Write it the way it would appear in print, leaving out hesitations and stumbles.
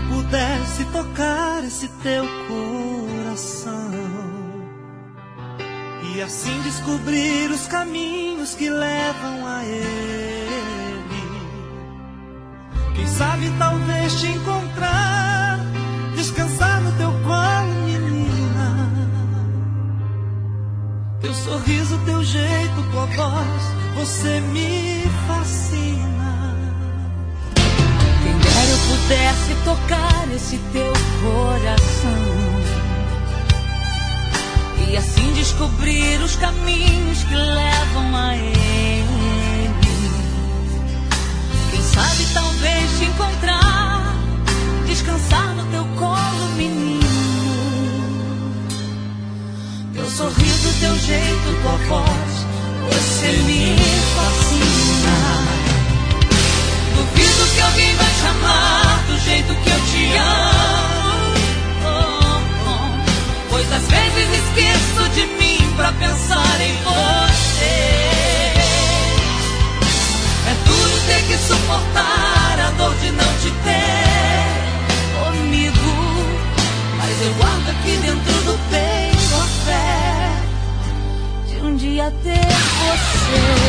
pudesse tocar esse teu coração e assim descobrir os caminhos que levam a Ele. Quem sabe talvez te encontrar, descansar no teu colo, menina. Teu sorriso, teu jeito, tua voz, você me fascina. Quem dera eu pudesse tocar esse teu coração e assim descobrir os caminhos que levam a Ele. Quem sabe talvez te encontrar, descansar no teu colo, menino. Teu sorriso, teu jeito, tua voz, você me fascina. Duvido que alguém vai te amar do jeito que eu te amo, pois às vezes esqueço de mim pra pensar em você. É duro ter que suportar a dor de não te ter comigo, mas eu guardo aqui dentro do peito a fé de um dia ter você.